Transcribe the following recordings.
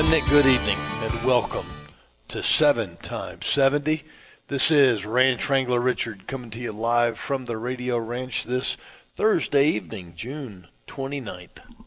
Remnant, good evening and welcome to 7 times 70. This is Ranch Wrangler Richard coming to you live from the Radio Ranch this Thursday evening, June 29th,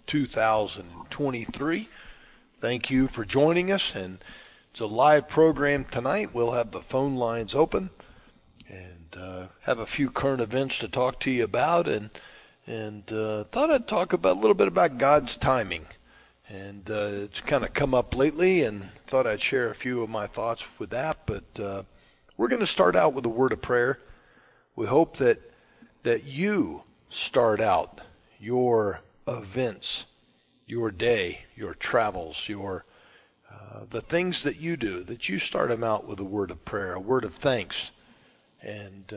2023. Thank you for joining us, and it's a live program tonight. We'll have the phone lines open and have a few current events to talk to you about, and thought I'd talk about a little bit about God's timing. And it's kind of come up lately, and thought I'd share a few of my thoughts with that. But we're going to start out with a word of prayer. We hope that you start out your events, your day, your travels, your the things that you do, that you start them out with a word of prayer, a word of thanks. And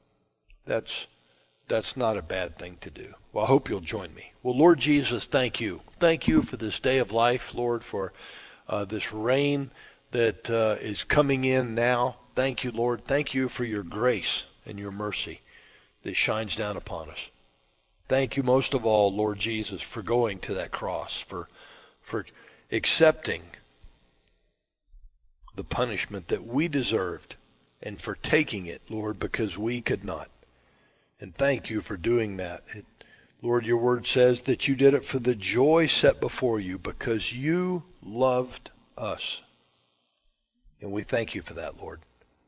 that's not a bad thing to do. Well, I hope you'll join me. Well, Lord Jesus, thank you. Thank you for this day of life, Lord, for this rain that is coming in now. Thank you, Lord. Thank you for your grace and your mercy that shines down upon us. Thank you most of all, Lord Jesus, for going to that cross, for accepting the punishment that we deserved, and for taking it, Lord, because we could not. And thank you for doing that. Lord, your word says that you did it for the joy set before you because you loved us. And we thank you for that, Lord.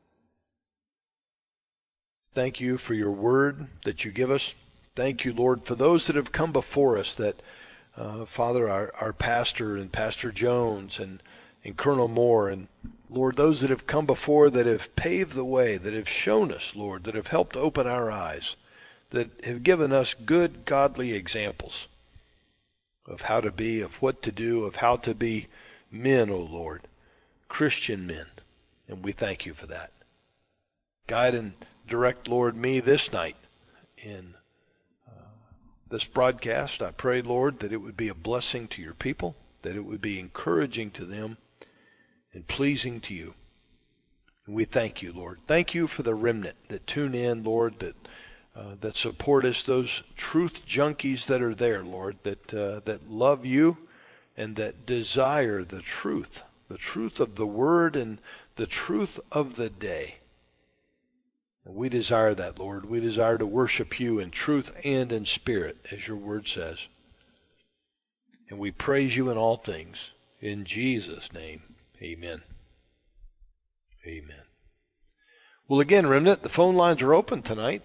Thank you for your word that you give us. Thank you, Lord, for those that have come before us, that, Father, our pastor and Pastor Jones and Colonel Moore, and Lord, those that have come before that have paved the way, that have shown us, Lord, that have helped open our eyes, that have given us good, godly examples of how to be, of what to do, of how to be men, O Lord, Christian men. And we thank you for that. Guide and direct, Lord, me this night in this broadcast. I pray, Lord, that it would be a blessing to your people, that it would be encouraging to them and pleasing to you. And we thank you, Lord. Thank you for the remnant that tune in, Lord, that support us, those truth junkies that are there, Lord, that love you and that desire the truth of the word and the truth of the day. And we desire that, Lord. We desire to worship you in truth and in spirit, as your word says. And we praise you in all things. In Jesus' name, amen. Amen. Well, again, Remnant, the phone lines are open tonight,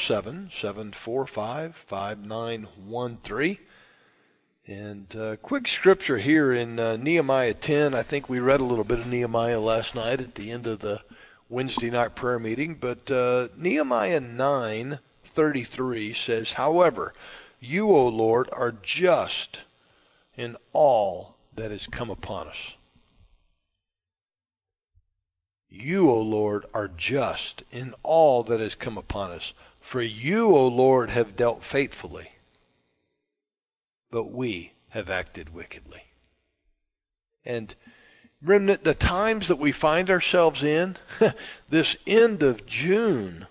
307-745-5913. And quick scripture here in Nehemiah 10. I think we read a little bit of Nehemiah last night at the end of the Wednesday night prayer meeting. But Nehemiah 9:33 says, "However, you, O Lord, are just in all that has come upon us." You, O Lord, are just in all that has come upon us. For you, O Lord, have dealt faithfully, but we have acted wickedly. And remnant, the times that we find ourselves in, this end of June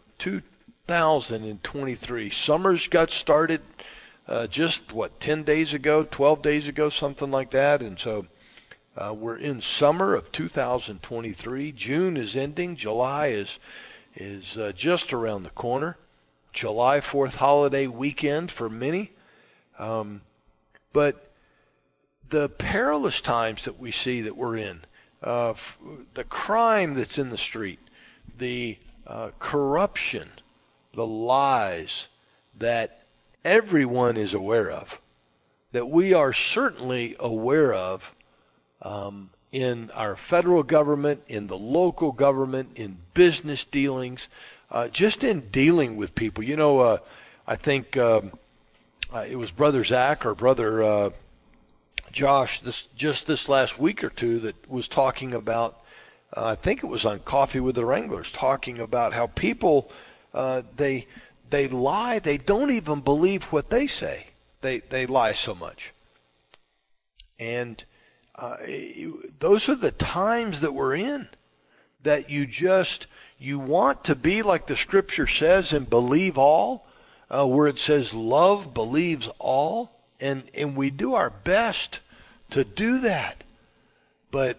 2023, summer's got started just, 10 days ago, 12 days ago, something like that. And so we're in summer of 2023. June is ending. July is just around the corner. July 4th holiday weekend for many. But the perilous times that we see that we're in, the crime that's in the street, the corruption, the lies that everyone is aware of, that we are certainly aware of in our federal government, in the local government, in business dealings, just in dealing with people. You know, I think it was Brother Zach or Brother Josh this last week or two that was talking about, I think it was on Coffee with the Wranglers, talking about how people, they lie. They don't even believe what they say. They lie so much. And those are the times that we're in, that you want to be like the scripture says and believe all, where it says love believes all, and we do our best to do that. but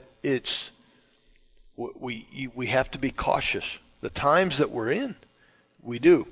we have to be cautious. The times that we're in, we do.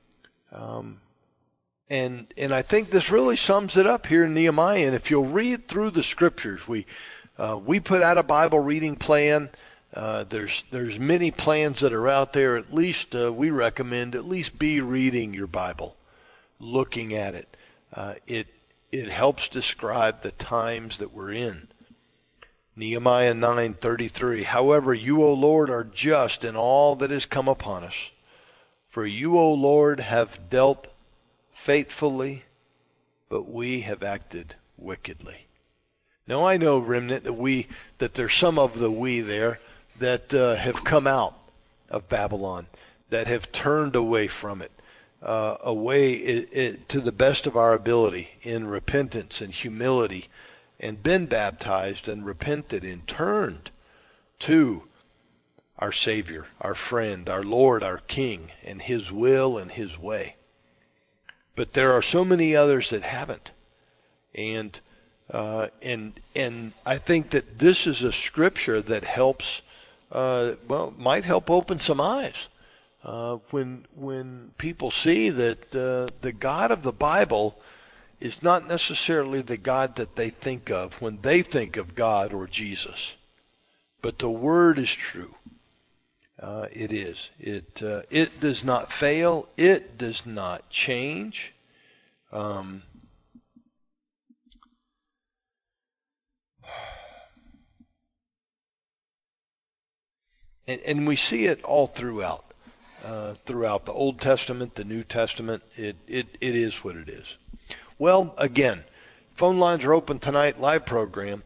And I think this really sums it up here in Nehemiah. And if you'll read through the scriptures, we put out a Bible reading plan. There's many plans that are out there. At least we recommend at least be reading your Bible, looking at it. It helps describe the times that we're in. Nehemiah 9:33. However, you, O Lord, are just in all that has come upon us. For you, O Lord, have dealt faithfully, but we have acted wickedly. Now I know, remnant, that there's some of the we there that have come out of Babylon, that have turned away from it, to the best of our ability in repentance and humility, and been baptized and repented and turned to our Savior, our friend, our Lord, our King, and His will and His way. But there are so many others that haven't. And I think that this is a scripture that helps, might help open some eyes. When people see that the God of the Bible is not necessarily the God that they think of when they think of God or Jesus. But the Word is true. It is. It does not fail. It does not change. And we see it all throughout the Old Testament, the New Testament. It is what it is. Well, again, phone lines are open tonight. Live program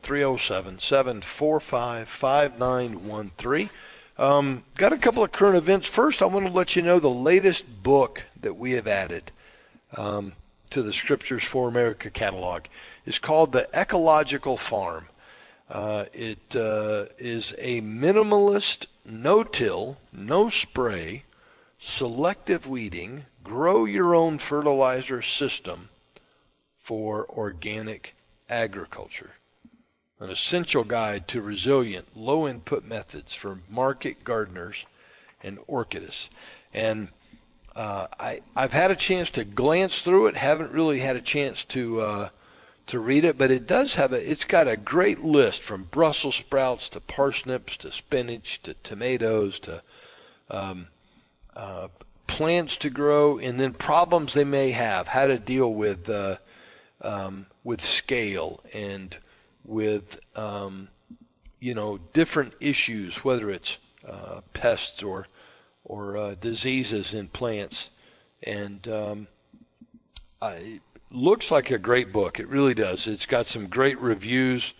307-745-5913. Got a couple of current events. First, I want to let you know the latest book that we have added to the Scriptures for America catalog is called The Ecological Farm. It is a minimalist, no-till, no-spray, selective weeding, grow-your-own fertilizer system for organic agriculture. An essential guide to resilient, low-input methods for market gardeners and orchidists. And I've had a chance to glance through it. Haven't really had a chance to read it, but it's got a great list from Brussels sprouts to parsnips to spinach to tomatoes to plants to grow, and then problems they may have, how to deal with scale and with different issues, whether it's pests or diseases in plants. And it looks like a great book. It really does. It's got some great reviews.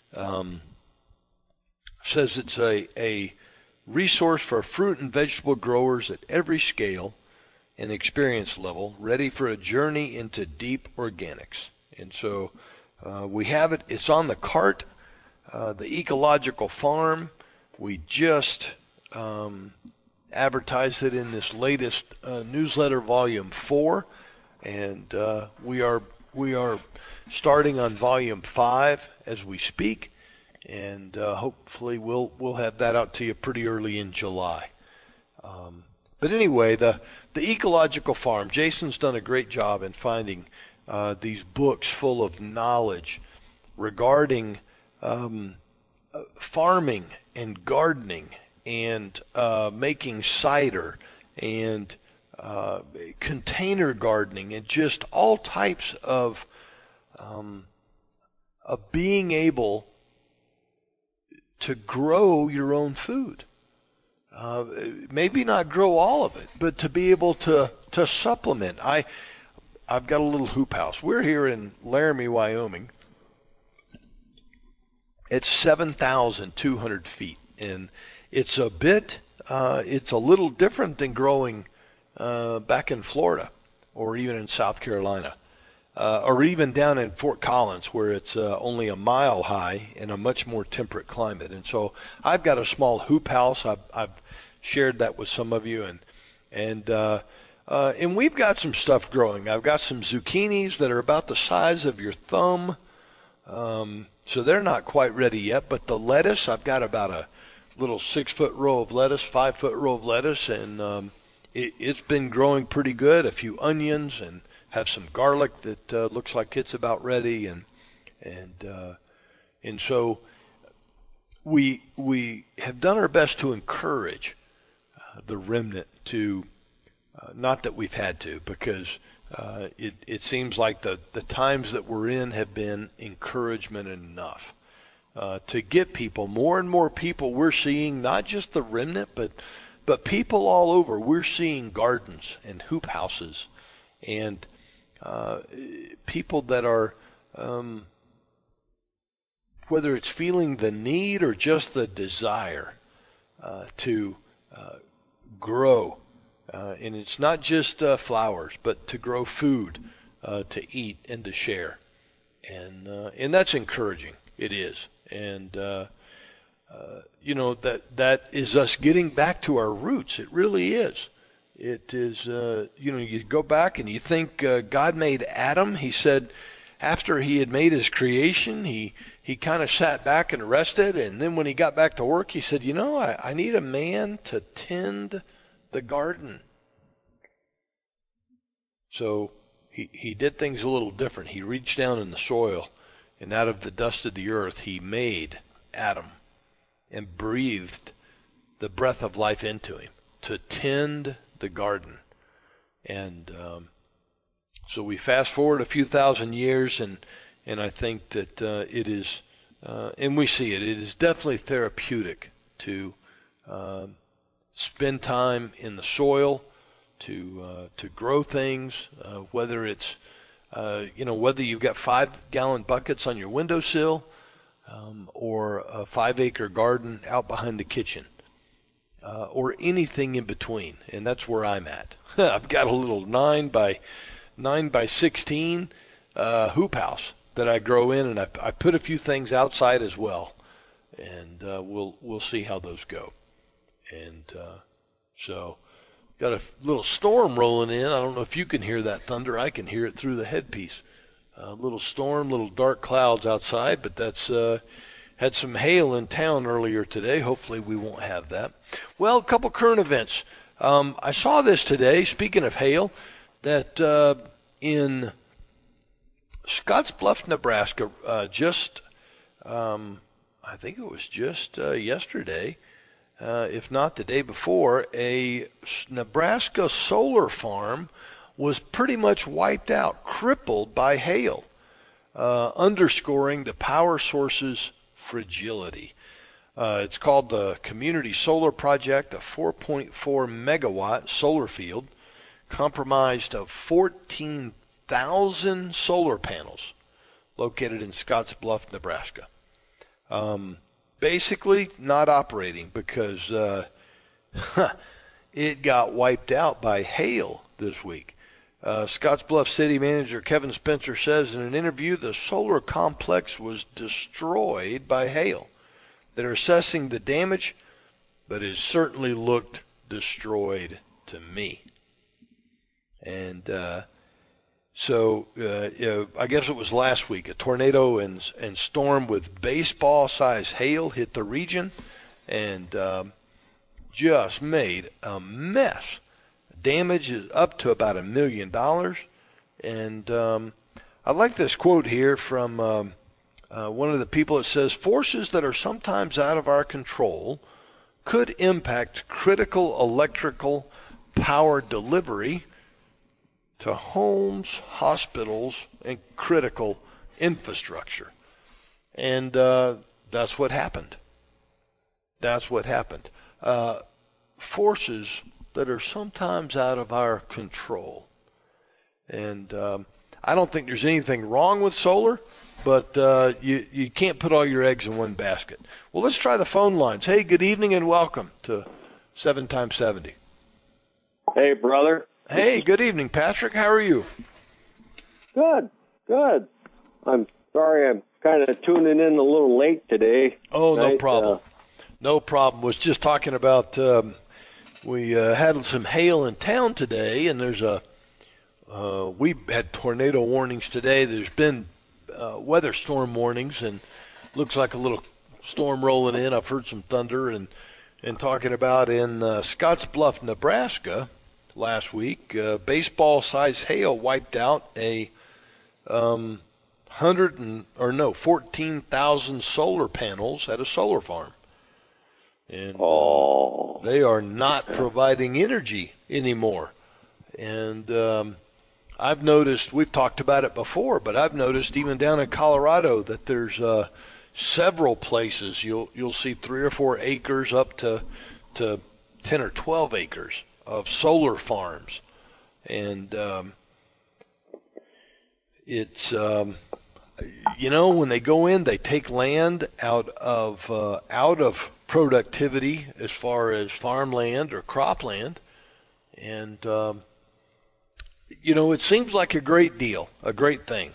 Says it's a resource for fruit and vegetable growers at every scale and experience level, ready for a journey into deep organics. And so we have it. It's on the cart, The Ecological Farm. We just advertised it in this latest newsletter, Volume 4, and we are starting on Volume 5 as we speak, and hopefully we'll have that out to you pretty early in July. But anyway, the Ecological Farm, Jason's done a great job in finding these books full of knowledge regarding farming and gardening and making cider and container gardening and just all types of being able to grow your own food. Maybe not grow all of it, but to be able to supplement. I've got a little hoop house. We're here in Laramie, Wyoming. It's 7,200 feet, and it's a little different than growing back in Florida or even in South Carolina or even down in Fort Collins, where it's only a mile high in a much more temperate climate. And so I've got a small hoop house. I've shared that with some of you, and we've got some stuff growing. I've got some zucchinis that are about the size of your thumb. So they're not quite ready yet. But the lettuce, I've got about a little 6-foot row of lettuce, 5-foot row of lettuce, and it's been growing pretty good. A few onions, and have some garlic that looks like it's about ready, and so we have done our best to encourage the remnant to, not that we've had to, because it seems like the times that we're in have been encouragement enough to get people, more and more people we're seeing, not just the remnant, but people all over. We're seeing gardens and hoop houses and people that are, whether it's feeling the need or just the desire to grow. And it's not just flowers, but to grow food to eat and to share. And that's encouraging. It is. And that is us getting back to our roots. It really is. It is, you go back and you think God made Adam. He said after he had made his creation, he kind of sat back and rested. And then when he got back to work, he said, I need a man to tend the garden. So he did things a little different. He reached down in the soil, and out of the dust of the earth, he made Adam and breathed the breath of life into him to tend the garden. And so we fast forward a few thousand years, and I think that it is, and we see it is definitely therapeutic to spend time in the soil, to grow things, whether it's whether you've got 5-gallon buckets on your windowsill, or a 5-acre garden out behind the kitchen, or anything in between. And that's where I'm at. I've got a little 9 by 16 hoop house that I grow in, and I put a few things outside as well, and we'll see how those go. And so got a little storm rolling in. I don't know if you can hear that thunder. I can hear it through the headpiece. A little storm, little dark clouds outside, but that's had some hail in town earlier today. Hopefully we won't have that. Well, a couple current events. I saw this today, speaking of hail, that in Scottsbluff, Nebraska, I think it was just yesterday, if not the day before, a Nebraska solar farm was pretty much wiped out, crippled by hail, underscoring the power source's fragility. It's called the Community Solar Project, a 4.4 megawatt solar field comprised of 14,000 solar panels located in Scottsbluff, Nebraska. Basically not operating because it got wiped out by hail this week. Scottsbluff City Manager Kevin Spencer says in an interview the solar complex was destroyed by hail. They're assessing the damage, but it certainly looked destroyed to me. And so I guess it was last week, a tornado and storm with baseball-sized hail hit the region and just made a mess. Damage is up to about $1 million. And I like this quote here from one of the people. It says, forces that are sometimes out of our control could impact critical electrical power delivery to homes, hospitals, and critical infrastructure. And that's what happened. That's what happened. Forces that are sometimes out of our control. And I don't think there's anything wrong with solar, but you can't put all your eggs in one basket. Well, let's try the phone lines. Hey, good evening and welcome to 7x70. Hey, brother. Hey, good evening, Patrick. How are you? Good. I'm sorry I'm kind of tuning in a little late today. Oh, no problem. No problem. Was just talking about we had some hail in town today, and there's we had tornado warnings today. There's been weather storm warnings, and looks like a little storm rolling in. I've heard some thunder, and talking about in Scottsbluff, Nebraska last week, baseball-sized hail wiped out a 14,000 solar panels at a solar farm. And they are not providing energy anymore. And I've noticed, we've talked about it before, but I've noticed even down in Colorado that there's several places you'll see 3 or 4 acres up to 10 or 12 acres of solar farms. And it's when they go in, they take land out of productivity as far as farmland or cropland, and it seems like a great deal, a great thing.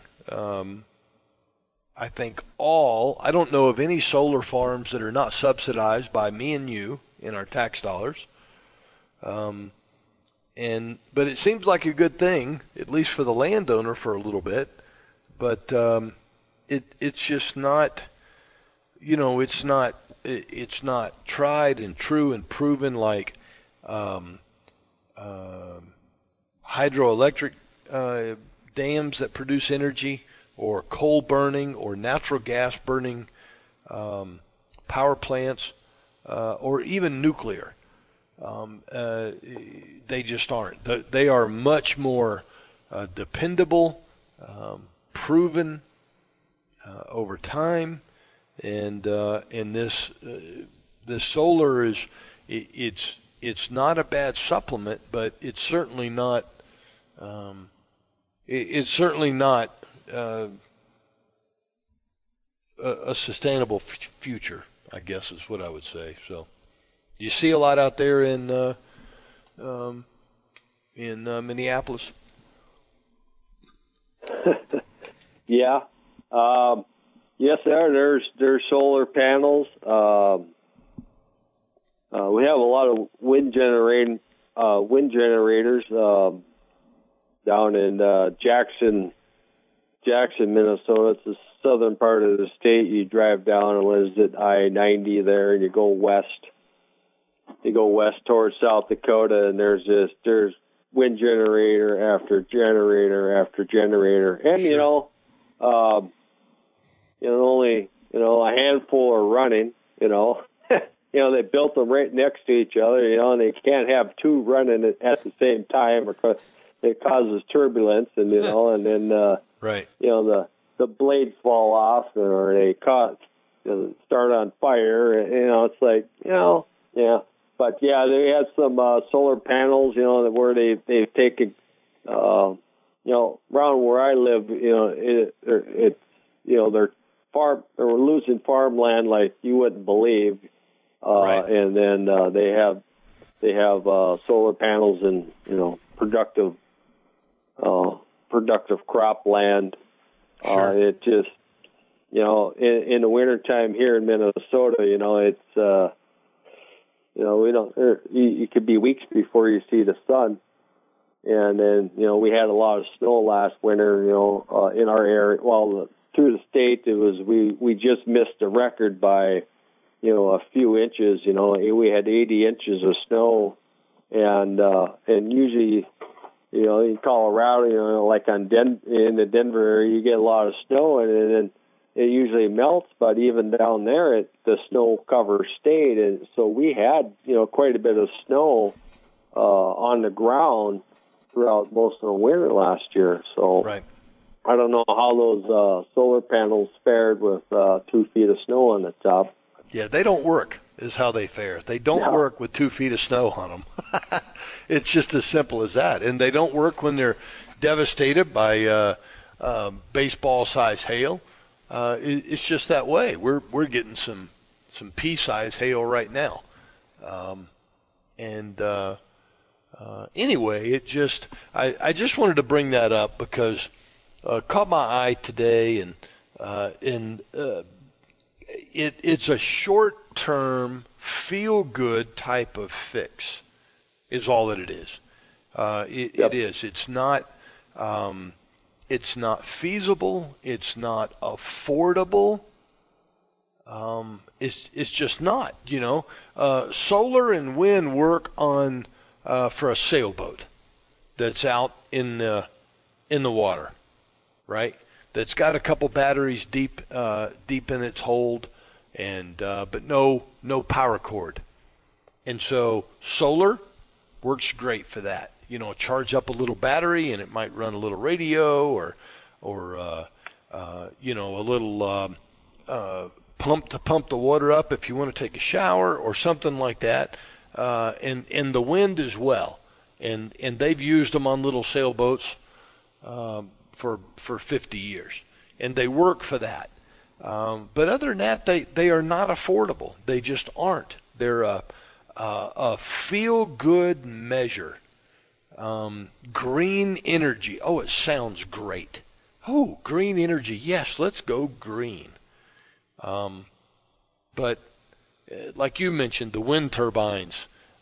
I think I don't know of any solar farms that are not subsidized by me and you in our tax dollars. But it seems like a good thing, at least for the landowner for a little bit. But it's just not, it's not tried and true and proven like hydroelectric dams that produce energy, or coal burning, or natural gas burning power plants, or even nuclear. They just aren't. They are much more dependable, proven over time, and this solar is it's not a bad supplement, but it's certainly not a sustainable future, I guess is what I would say. So you see a lot out there in Minneapolis. Yeah. Yes, there's solar panels. We have a lot of wind generators down in Jackson, Minnesota. It's the southern part of the state. You drive down and visit I-90 there, and you go west. You go west towards South Dakota, and there's wind generator after generator after generator, and only a handful are running. They built them right next to each other. And they can't have 2 running at the same time, because it causes turbulence, and and then right. The blades fall off, or they start on fire. It's like yeah. But yeah, they had some solar panels, where they've taken, around where I live, they were losing farmland like you wouldn't believe, right. And then they have solar panels in productive cropland. Sure. It just in the wintertime here in Minnesota, it's we don't. You could be weeks before you see the sun, and then we had a lot of snow last winter. In our area, through the state, it was we just missed the record by a few inches. We had 80 inches of snow, and usually in Colorado, like in the Denver area, you get a lot of snow, and then it usually melts, but even down there, the snow cover stayed, and so we had quite a bit of snow on the ground throughout most of the winter last year. So right. I don't know how those solar panels fared with 2 feet of snow on the top. Yeah, they don't work, is how they fare. They don't work with 2 feet of snow on them. It's just as simple as that. And they don't work when they're devastated by baseball-sized hail. It's just that way. We're getting some pea-sized hail right now. Anyway, I just wanted to bring that up because caught my eye today, and it's a short-term, feel-good type of fix is all that it is. It is. It's not It's not feasible. It's not affordable. It's just not. Solar and wind work on for a sailboat that's out in the water, right? That's got a couple batteries deep in its hold, and but no power cord. And so solar works great for that. Charge up a little battery, and it might run a little radio or a little pump to pump the water up if you want to take a shower or something like that. And the wind as well. And they've used them on little sailboats for 50 years, and they work for that. But other than that, they are not affordable. They just aren't. They're a feel-good measure. Green energy. Oh, it sounds great. Oh, green energy. Yes, let's go green. But like you mentioned, the wind turbines,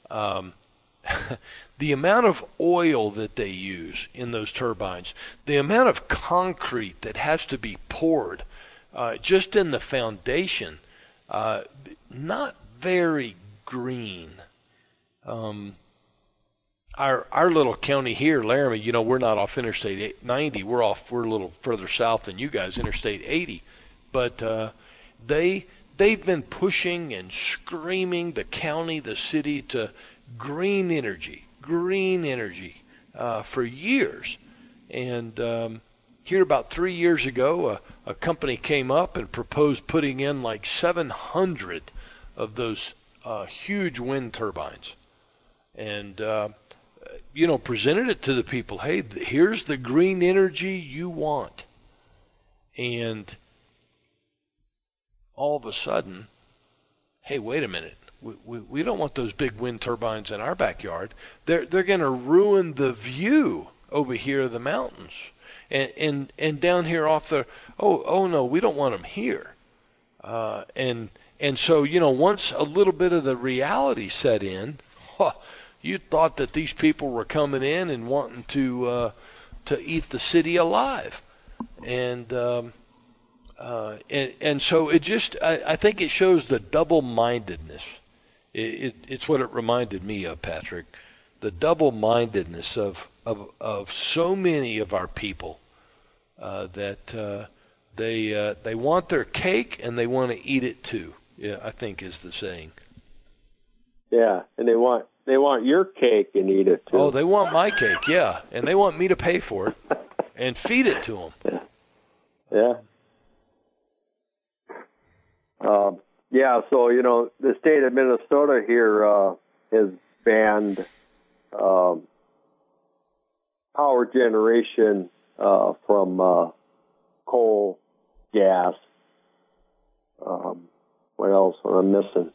the amount of oil that they use in those turbines, the amount of concrete that has to be poured just in the foundation, not very green. Our little county here, Laramie, we're not off Interstate 90. We're a little further south than you guys, Interstate 80. But they've been pushing and screaming, the county, the city, to green energy for years. And here about 3 years ago, a company came up and proposed putting in like 700 of those huge wind turbines. And presented it to the people. Hey, here's the green energy you want. And all of a sudden, hey, wait a minute. We don't want those big wind turbines in our backyard. They're going to ruin the view over here of the mountains. And down here off the, oh no, we don't want them here. And so, once a little bit of the reality set in, you thought that these people were coming in and wanting to eat the city alive. And so it just, I think it shows the double-mindedness. It's what it reminded me of, Patrick. The double-mindedness of so many of our people that they want their cake and they want to eat it too. Yeah, I think is the saying. Yeah, and they want your cake and eat it too. Oh, they want my cake, yeah, and they want me to pay for it and feed it to them. Yeah. Yeah, so, the state of Minnesota here has banned power generation from coal, gas. What else am I missing?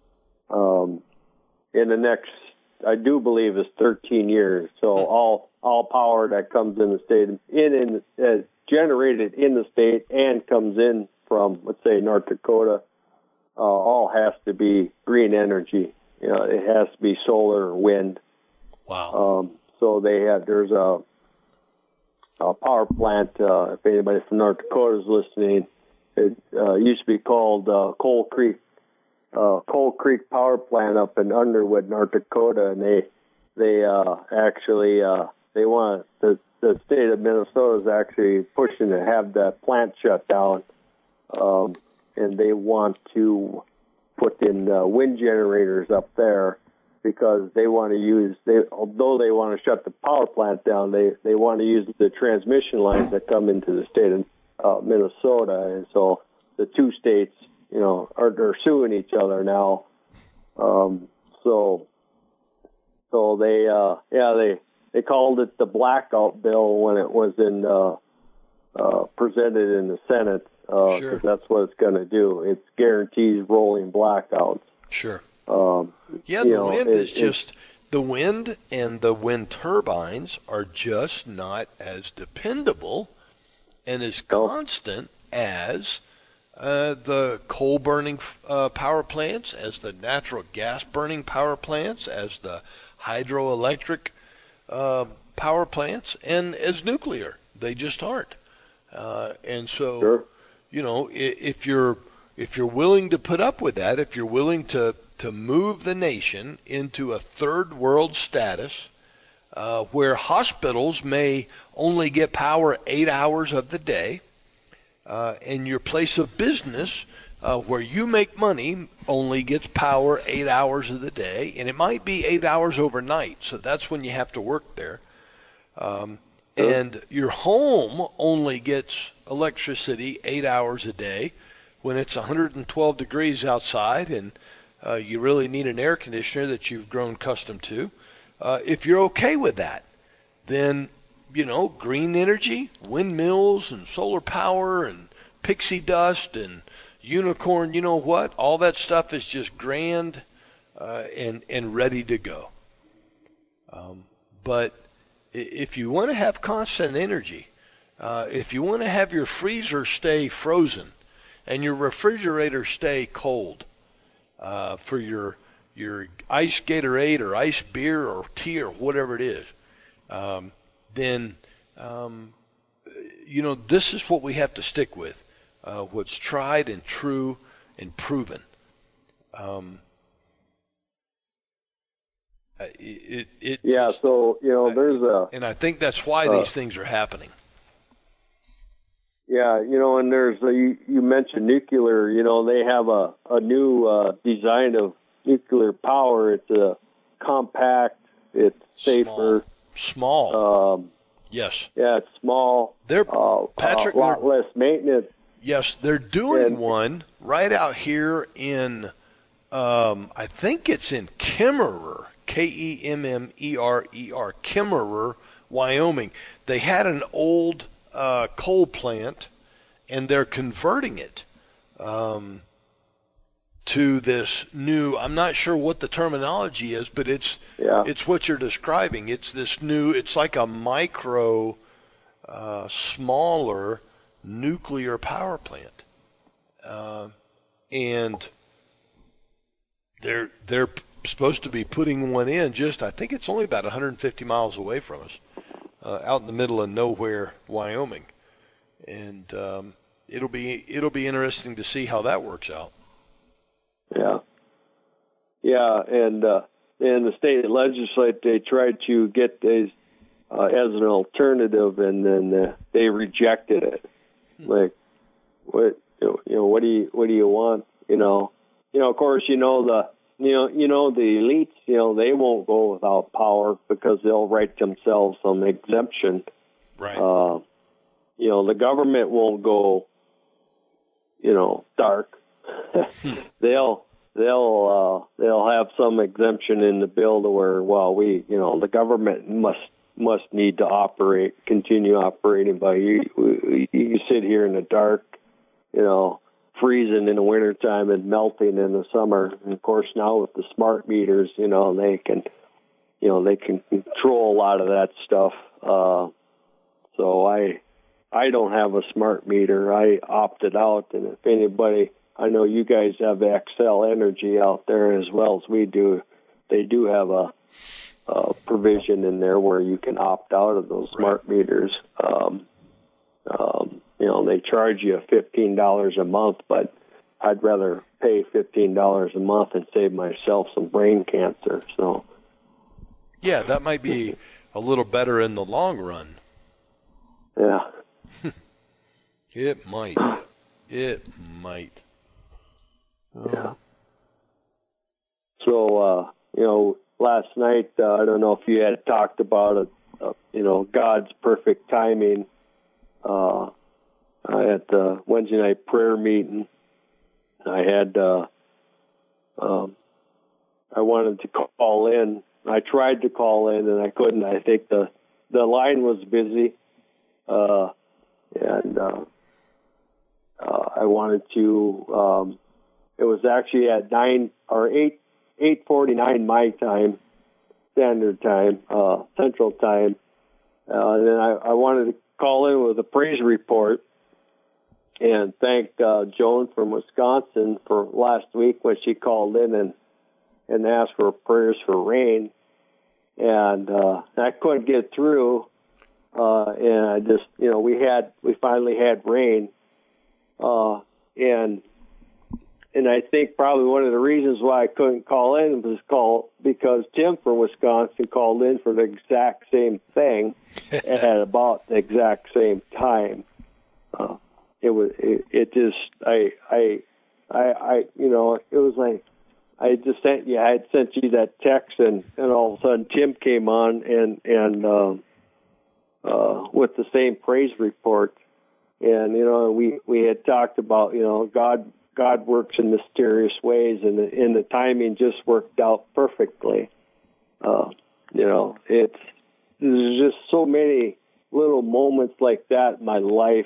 In the next, I do believe, is 13 years. So all power that comes in the state, generated in the state and comes in from, let's say, North Dakota, all has to be green energy. It has to be solar or wind. Wow. So there's a power plant. If anybody from North Dakota is listening, it used to be called Coal Creek Power Plant up in Underwood, North Dakota, and they actually want the state of Minnesota is actually pushing to have that plant shut down. And they want to put in wind generators up there because they want to use, although they want to shut the power plant down, they want to use the transmission lines that come into the state of Minnesota. And so the two states, are suing each other now. So they called it the blackout bill when it was presented in the Senate. Sure. That's what it's going to do. It guarantees rolling blackouts. Sure. The wind and the wind turbines are just not as dependable and as constant as the coal-burning power plants, as the natural gas-burning power plants, as the hydroelectric power plants, and as nuclear. They just aren't. And so, Sure. if you're willing to put up with that, if you're willing to move the nation into a third world status, where hospitals may only get power 8 hours of the day, and your place of business, where you make money, only gets power 8 hours of the day, and it might be 8 hours overnight, so that's when you have to work there. And your home only gets electricity 8 hours a day when it's 112 degrees outside, and you really need an air conditioner that you've grown accustomed to. If you're okay with that, then, green energy, windmills and solar power and pixie dust and unicorn, all that stuff is just grand and ready to go. But if you want to have constant energy, if you want to have your freezer stay frozen and your refrigerator stay cold for your ice Gatorade or ice beer or tea or whatever it is, then this is what we have to stick with. What's tried and true and proven. There's and I think that's why these things are happening. Yeah, and there's you mentioned nuclear. They have a new design of nuclear power. It's compact. It's safer. Small. Yes. Yeah, it's small. They're Patrick. A lot less maintenance. Yes, they're doing one right out here in. I think it's in Kemmerer. Kemmerer, Kemmerer, Wyoming. They had an old coal plant, and they're converting it to this new. I'm not sure what the terminology is, but it's what you're describing. It's this new. It's like a micro, smaller nuclear power plant, and they're supposed to be putting one in I think it's only about 150 miles away from us, out in the middle of nowhere, Wyoming, and it'll be interesting to see how that works out. And the state legislature, they tried to get these as an alternative, and then they rejected it. Like, what do you want? Of course, the elites, they won't go without power because they'll write themselves some exemption. Right. The government won't go, dark. They'll have some exemption in the bill to where, the government must need to continue operating, but you sit here in the dark, freezing in the wintertime and melting in the summer. And of course, now with the smart meters, they can control a lot of that stuff. So I don't have a smart meter. I opted out, and if anybody, I know you guys have Xcel Energy out there as well as we do. They do have a provision in there where you can opt out of those smart meters. They charge you $15 a month, but I'd rather pay $15 a month and save myself some brain cancer. So, yeah, that might be a little better in the long run. Yeah. It might. It might. Yeah. So, last night, I don't know if you had talked about it, God's perfect timing. At the Wednesday night prayer meeting, I had, I wanted to call in. I tried to call in and I couldn't. I think the line was busy. And I wanted to, it was actually at 8:49 my time, standard time, central time. And then I wanted to call in with a praise report and thank Joan from Wisconsin for last week when she called in and asked for prayers for rain. And I couldn't get through. and I just, we finally had rain, and I think probably one of the reasons why I couldn't call in was because Tim from Wisconsin called in for the exact same thing at about the exact same time. It was like I had sent you that text, and all of a sudden Tim came on and with the same praise report, and we had talked about God works in mysterious ways, and the timing just worked out perfectly. There's just so many little moments like that in my life,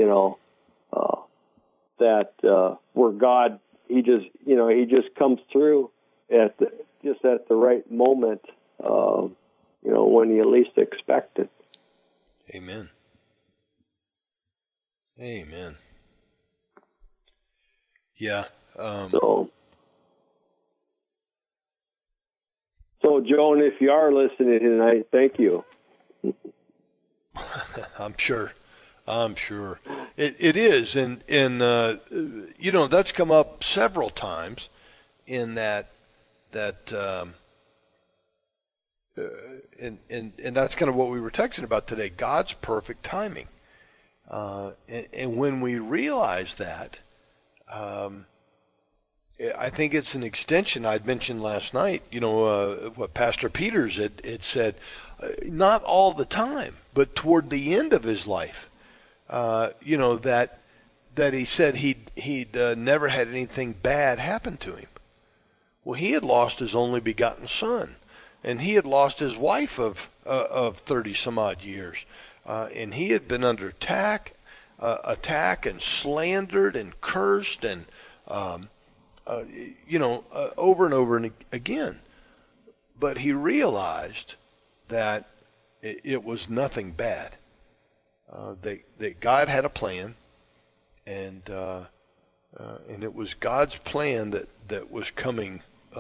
that where God, he just comes through at the right moment, when you least expect it. Amen. Amen. Yeah. So, Joan, if you are listening tonight, thank you. I'm sure. It is, and that's come up several times in that and that's kind of what we were texting about today. God's perfect timing, and when we realize that, I think it's an extension. I'd mentioned last night, what Pastor Peters had said, not all the time, but toward the end of his life, that he said he'd never had anything bad happen to him. Well, he had lost his only begotten son, and he had lost his wife of 30 some odd years, and he had been under attack and slandered and cursed and over and over and again. But he realized that it was nothing bad. That God had a plan, and it was God's plan that was coming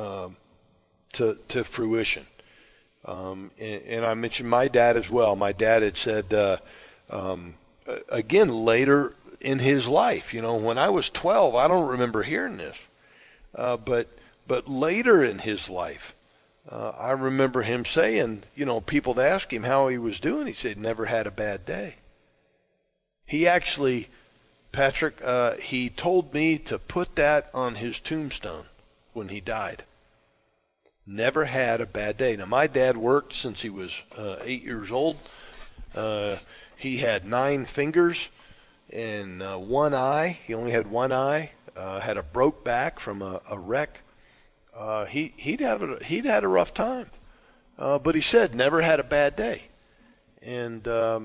to fruition. And I mentioned my dad as well. My dad had said, again, later in his life, when I was 12, I don't remember hearing this, but later in his life, I remember him saying, people would ask him how he was doing. He said, never had a bad day. He actually, Patrick, he told me to put that on his tombstone when he died. Never had a bad day. Now, my dad worked since he was 8 years old. He had 9 fingers and one eye. He only had one eye. Had a broke back from a wreck. He'd had a rough time, but he said never had a bad day. And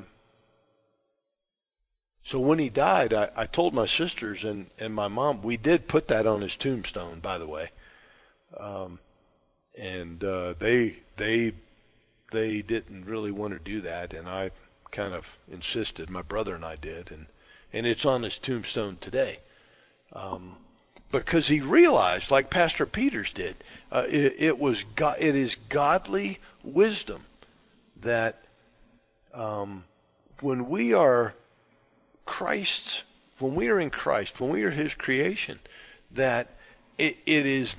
so when he died, I told my sisters and my mom, we did put that on his tombstone, by the way. And they didn't really want to do that, and I kind of insisted. My brother and I did, and it's on his tombstone today. Because he realized, like Pastor Peters did, it is godly wisdom that when we are in Christ, when we are His creation, that it is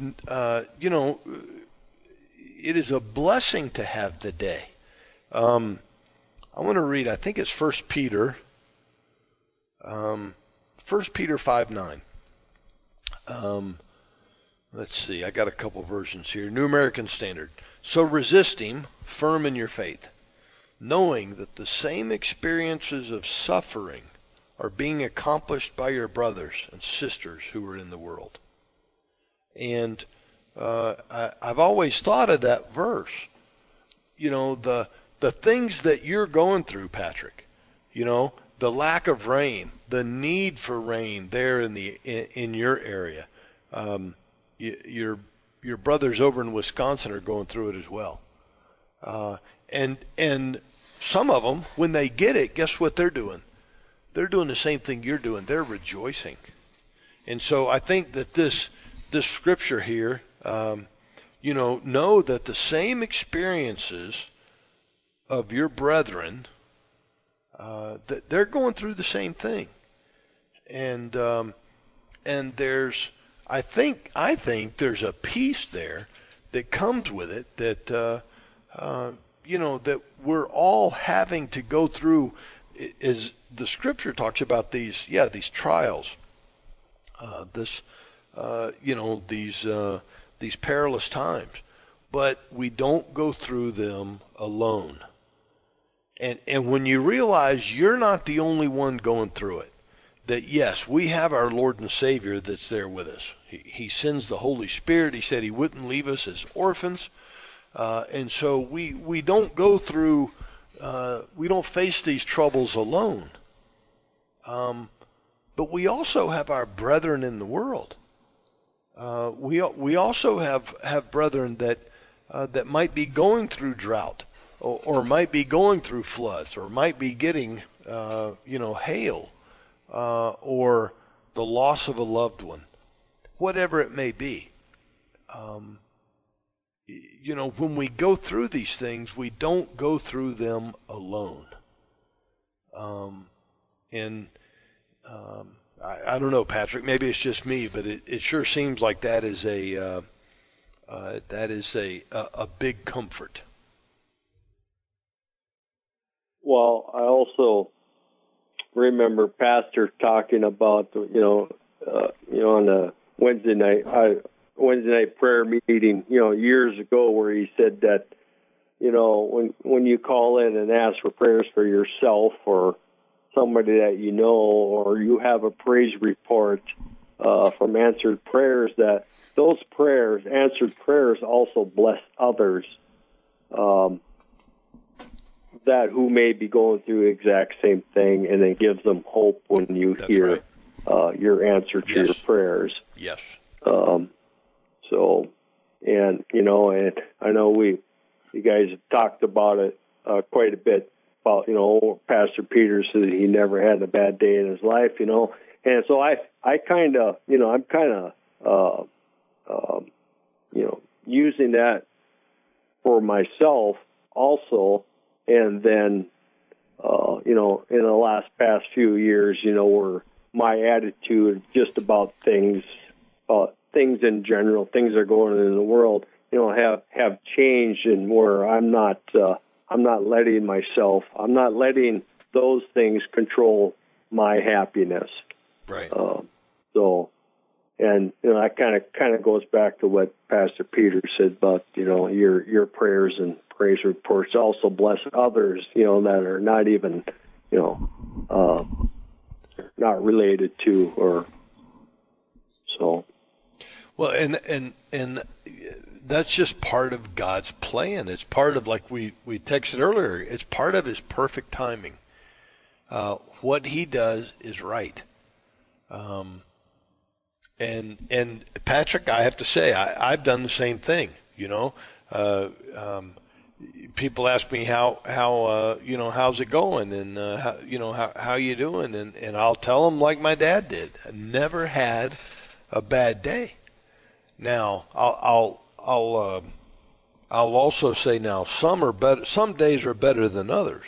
it is a blessing to have the day. I want to read. I think it's 1 Peter. 1 Peter 5:9. Let's see, I got a couple versions here. New American Standard. So resist him, firm in your faith, knowing that the same experiences of suffering are being accomplished by your brothers and sisters who are in the world. And I've always thought of that verse. The things that you're going through, Patrick, the lack of rain, the need for rain there in your area. Your brothers over in Wisconsin are going through it as well. And some of them, when they get it, guess what they're doing? They're doing the same thing you're doing. They're rejoicing. And so I think that this scripture here, know that the same experiences of your brethren they're going through the same thing, and there's I think there's a peace there that comes with it that that we're all having to go through, as the Scripture talks about these trials, these perilous times, but we don't go through them alone. And when you realize you're not the only one going through it, that yes, we have our Lord and Savior that's there with us. He sends the Holy Spirit. He said He wouldn't leave us as orphans. And so we don't go through, we don't face these troubles alone. But we also have our brethren in the world. We also have brethren that might be going through drought, or might be going through floods, or might be getting hail, or the loss of a loved one, whatever it may be. When we go through these things, we don't go through them alone. I don't know, Patrick. Maybe it's just me, but it sure seems like that is a big comfort. Well, I also remember Pastor talking about on the Wednesday night prayer meeting, years ago, where he said that, when you call in and ask for prayers for yourself or somebody that you know, or you have a praise report from answered prayers, that those answered prayers, also bless others that who may be going through the exact same thing, and it gives them hope when you hear your answer to your prayers. Yes. And I know you guys have talked about it quite a bit, about, Pastor Peter said he never had a bad day in his life, and so I kind of, I'm kind of, using that for myself also, and then, in the past few years, where my attitude just about things in general, things that are going on in the world, have changed, and where I'm not letting those things control my happiness. Right. That kind of goes back to what Pastor Peter said about, your prayers and praise reports also bless others, that are not even, not related to, or so. Well, and that's just part of God's plan. It's part of, like we texted earlier, it's part of His perfect timing. What He does is right. And Patrick, I have to say, I've done the same thing. People ask me how how's it going, and how you doing, and I'll tell them like my dad did. I never had a bad day. Now I'll also say, now some are better. Some days are better than others,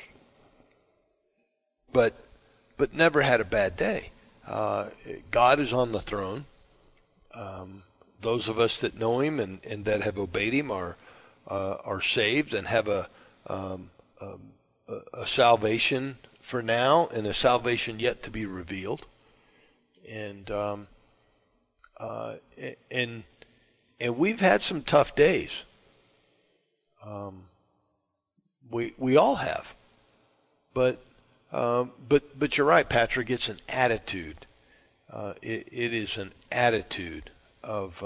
but never had a bad day. God is on the throne. Those of us that know Him and that have obeyed Him are saved and have a salvation for now, and a salvation yet to be revealed. And we've had some tough days. We all have. But you're right, Patrick. It's an attitude. It is an attitude of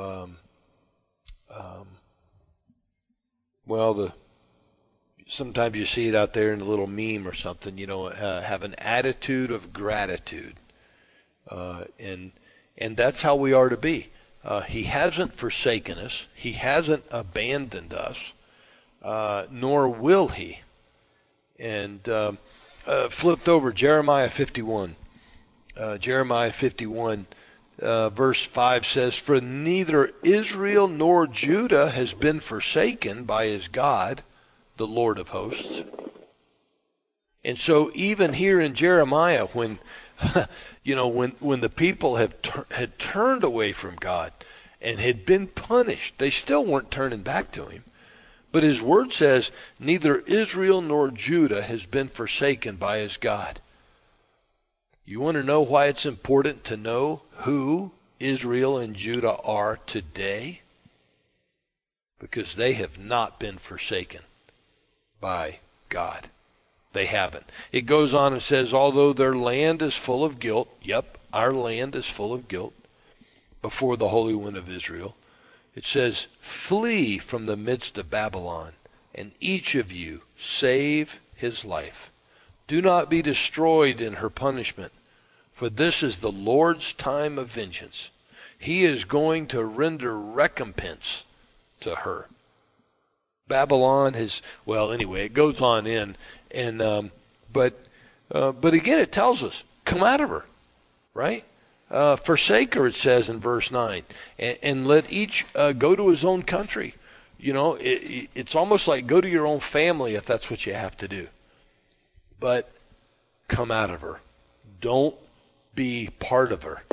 sometimes you see it out there in a little meme or something. Have an attitude of gratitude, and that's how we are to be. He hasn't forsaken us. He hasn't abandoned us, nor will He. And flipped over Jeremiah 51. Jeremiah 51, verse 5 says, "For neither Israel nor Judah has been forsaken by his God, the Lord of hosts. And so even here in Jeremiah, when when the people had turned away from God and had been punished, they still weren't turning back to him. But his word says, neither Israel nor Judah has been forsaken by his God. You want to know why it's important to know who Israel and Judah are today? Because they have not been forsaken by God. They haven't. It goes on and says, although their land is full of guilt, yep, our land is full of guilt before the Holy One of Israel. It says, flee from the midst of Babylon, and each of you save his life. Do not be destroyed in her punishment, for this is the Lord's time of vengeance. He is going to render recompense to her. Babylon has, well, anyway, it goes on in, and but again, it tells us, come out of her, right? Forsake her, it says in verse 9, and let each go to his own country. It's almost like go to your own family if that's what you have to do. But come out of her. Don't be part of her.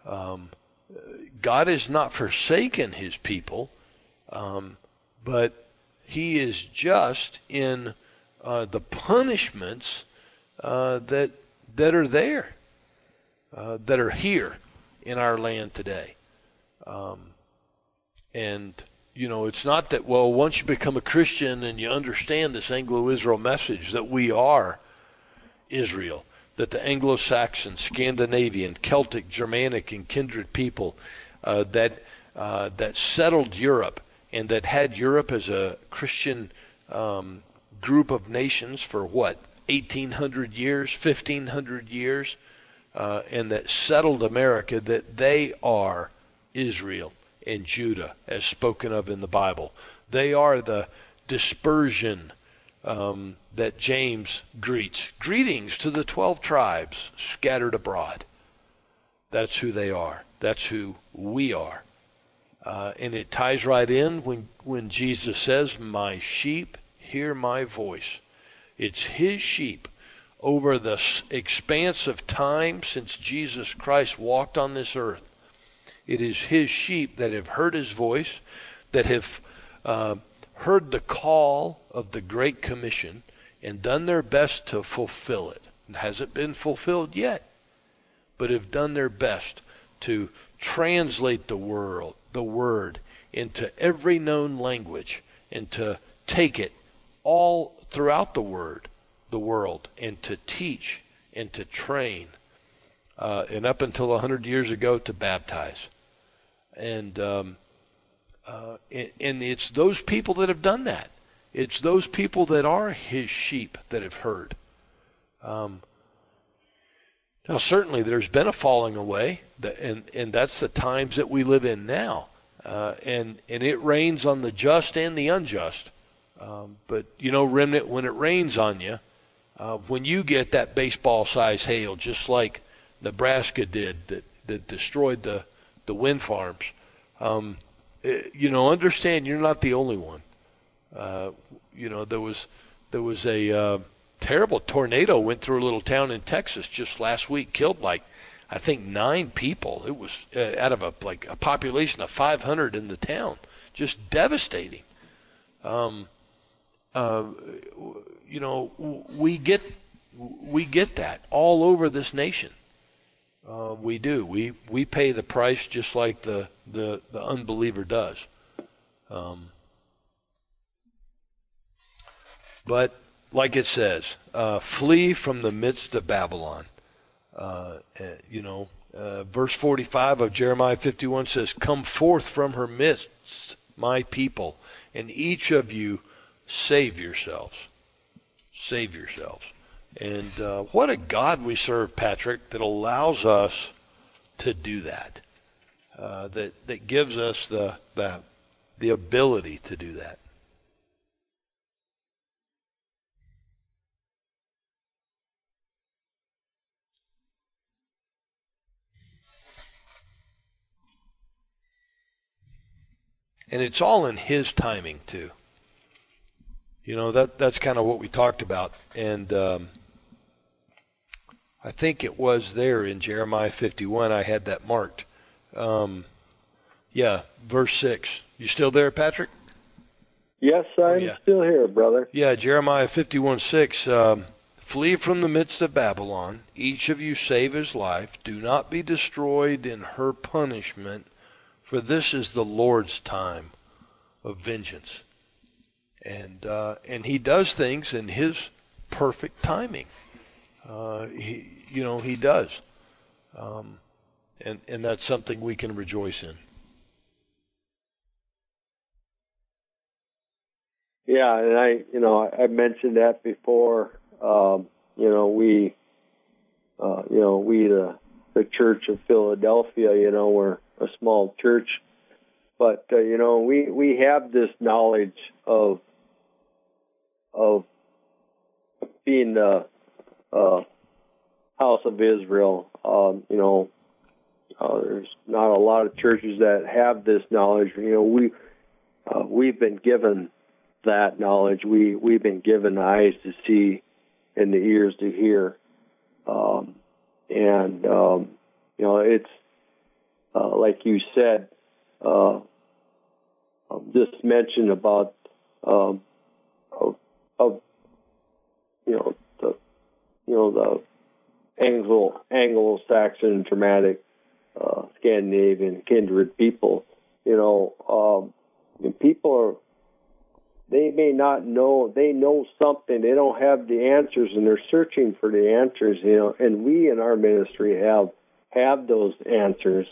God has not forsaken his people, but he is just in the punishments that are there. That are here in our land today. And it's not that, well, once you become a Christian and you understand this Anglo-Israel message that we are Israel, that the Anglo-Saxon, Scandinavian, Celtic, Germanic, and kindred people that settled Europe and that had Europe as a Christian group of nations for 1,800 years, 1,500 years, and that settled America, that they are Israel and Judah, as spoken of in the Bible. They are the dispersion that James greets. Greetings to the 12 tribes scattered abroad. That's who they are. That's who we are. And it ties right in when Jesus says, my sheep hear my voice. It's his sheep. Over the expanse of time since Jesus Christ walked on this earth, it is his sheep that have heard his voice, that have heard the call of the Great Commission, and done their best to fulfill it. It hasn't been fulfilled yet, but have done their best to translate the word into every known language, and to take it all throughout the world, and to teach and to train, and up until 100 years ago to baptize. And it's those people that have done that. It's those people that are his sheep that have heard. Now certainly there's been a falling away, and that's the times that we live in now. And it rains on the just and the unjust. But remnant, when it rains on you, when you get that baseball-sized hail, just like Nebraska did, that destroyed the wind farms, understand you're not the only one. There was a terrible tornado went through a little town in Texas just last week, killed I think 9 people. It was out of a population of 500 in the town, just devastating. We get that all over this nation. We do. We pay the price just like the unbeliever does. But like it says, flee from the midst of Babylon. Verse 45 of Jeremiah 51 says, come forth from her midst, my people, and each of you save yourselves. Save yourselves. And what a God we serve, Patrick, that allows us to do that. That gives us the ability to do that. And it's all in his timing too. That's kind of what we talked about. And I think it was there in Jeremiah 51. I had that marked. Yeah, verse 6. You still there, Patrick? Yes, I'm still here, brother. Yeah, Jeremiah 51:6. Flee from the midst of Babylon, each of you save his life. Do not be destroyed in her punishment, for this is the Lord's time of vengeance. And he does things in his perfect timing. He does. And that's something we can rejoice in. Yeah, and I mentioned that before. We the Church of Philadelphia, we're a small church, but we have this knowledge of being the house of Israel. There's not a lot of churches that have this knowledge. We've been given that knowledge. We've been given eyes to see and the ears to hear. It's like you said, just mention about the Anglo-Saxon, dramatic, Scandinavian kindred people. People they may not know, they know something, they don't have the answers, and they're searching for the answers, and we in our ministry have those answers.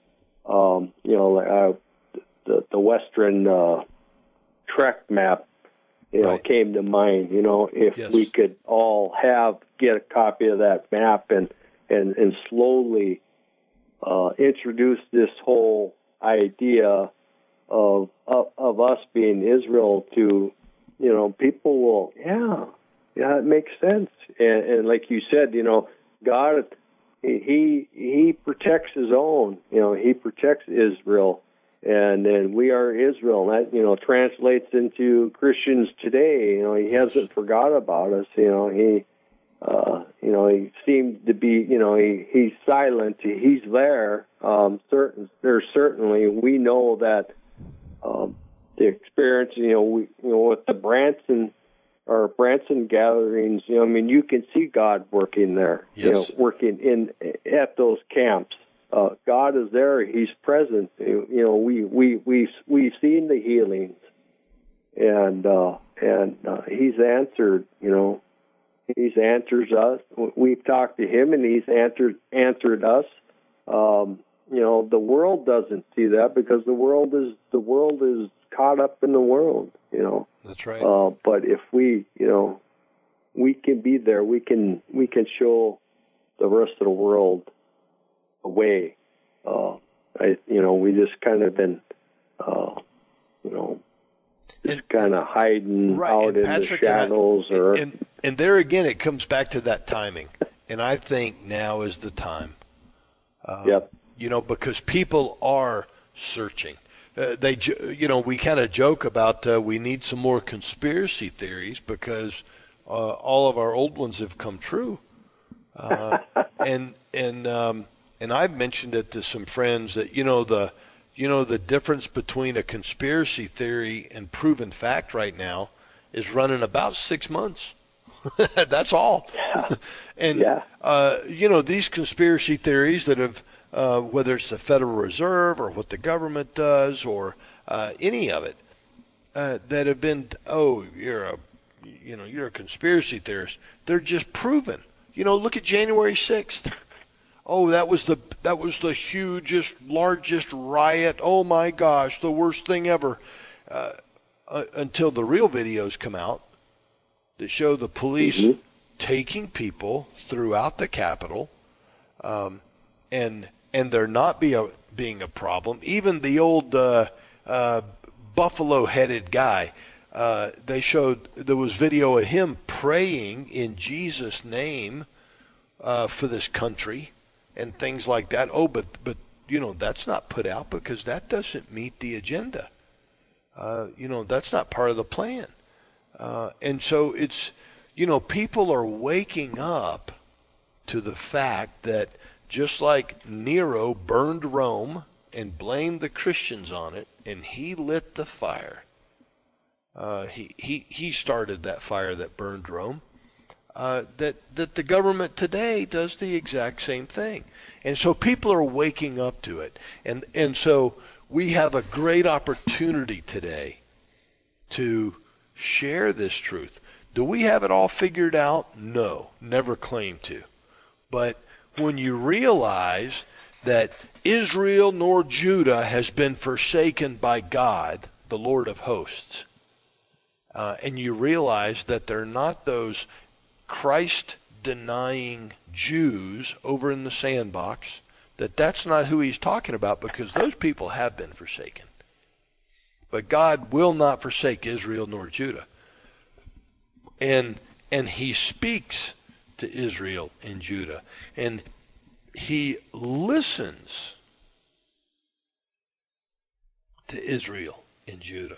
The Western Trek map, right, came to mind. If yes, we could all get a copy of that map and slowly introduce this whole idea of us being Israel to, people will, it makes sense. And like you said, God, he protects his own, he protects Israel, and then we are Israel. And that, translates into Christians today. He hasn't forgot about us. He seems to be, he's silent. He's there. Certainly, we know that, the experience, with the Branson gatherings, you can see God working there, yes, working at those camps. God is there; He's present. We've seen the healings, and He's answered. He's answered us. We've talked to Him, and He's answered us. The world doesn't see that because the world is caught up in the world. That's right. But if we can be there, we can show the rest of the world a way. We just kind of been, just kind of hiding right, out in Patrick, the shadows. And there again, it comes back to that timing. And I think now is the time. Yep. Because people are searching. We kind of joke about we need some more conspiracy theories because all of our old ones have come true. And I've mentioned it to some friends that the difference between a conspiracy theory and proven fact right now is running about 6 months. That's all. Yeah. And these conspiracy theories that have whether it's the Federal Reserve or what the government does or any of it that have been, you're a conspiracy theorist. They're just proven. Look at January 6th. Oh, that was the hugest, largest riot. Oh my gosh, the worst thing ever. Until the real videos come out that show the police taking people throughout the Capitol, and there not being a problem. Even the old buffalo-headed guy, they showed there was video of him praying in Jesus' name for this country and things like that. Oh, but that's not put out because that doesn't meet the agenda. That's not part of the plan. And so it's, people are waking up to the fact that just like Nero burned Rome and blamed the Christians on it, and he lit the fire. He started that fire that burned Rome. That the government today does the exact same thing. And so people are waking up to it. And so we have a great opportunity today to share this truth. Do we have it all figured out? No, never claim to. But when you realize that Israel nor Judah has been forsaken by God, the Lord of hosts, and you realize that they're not those Christ-denying Jews over in the sandbox, that's not who he's talking about, because those people have been forsaken. But God will not forsake Israel nor Judah. And he speaks to Israel and Judah. And he listens to Israel and Judah.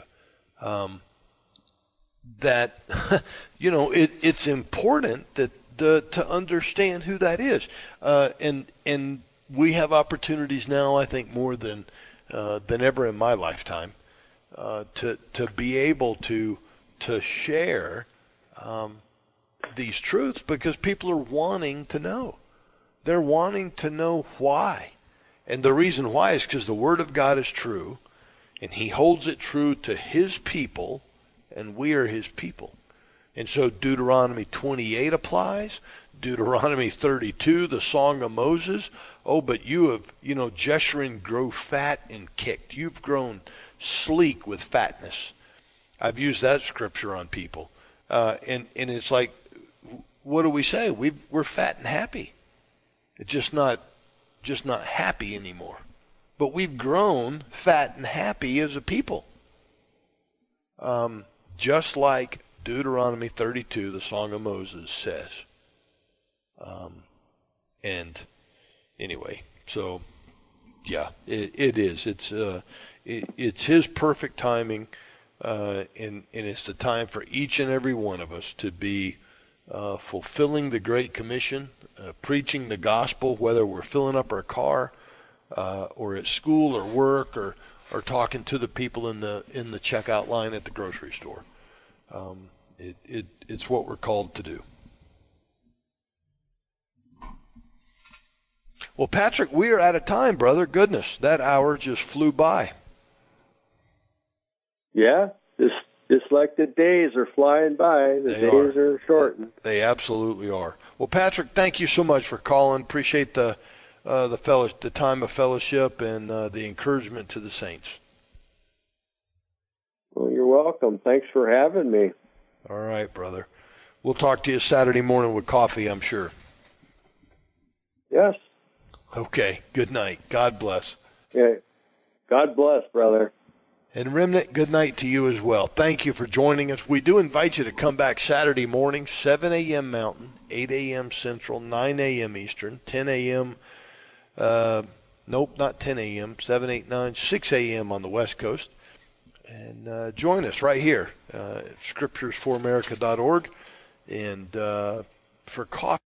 That, it's important that to understand who that is. And we have opportunities now, I think, more than ever in my lifetime, to be able to share these truths, because people are wanting to know. They're wanting to know why. And the reason why is because the Word of God is true, and he holds it true to his people, and we are his people. And so Deuteronomy 28 applies, Deuteronomy 32, the Song of Moses. Oh, but you have, Jeshurun grow fat and kicked. You've grown sleek with fatness. I've used that scripture on people. And it's like, what do we say? We're fat and happy. It's just not happy anymore. But we've grown fat and happy as a people. Just like Deuteronomy 32, the Song of Moses, says. And anyway, so yeah, it is. It's his perfect timing, and it's the time for each and every one of us to be fulfilling the Great Commission, preaching the gospel, whether we're filling up our car, or at school or work, or talking to the people in the checkout line at the grocery store. It's what we're called to do. Well, Patrick, we are out of time, brother. Goodness, that hour just flew by. Yeah, just like the days are flying by. The days are shortened. They absolutely are. Well, Patrick, thank you so much for calling. Appreciate the time of fellowship and the encouragement to the saints. Well, you're welcome. Thanks for having me. All right, brother. We'll talk to you Saturday morning with coffee, I'm sure. Yes. Okay. Good night. God bless. Yeah. God bless, brother. And Remnant, good night to you as well. Thank you for joining us. We do invite you to come back Saturday morning, 7 a.m. Mountain, 8 a.m. Central, 9 a.m. Eastern, 10 a.m. Nope, not 10 a.m., 7, 8, 9, 6 a.m. on the West Coast. And join us right here at scripturesforamerica.org and for coffee.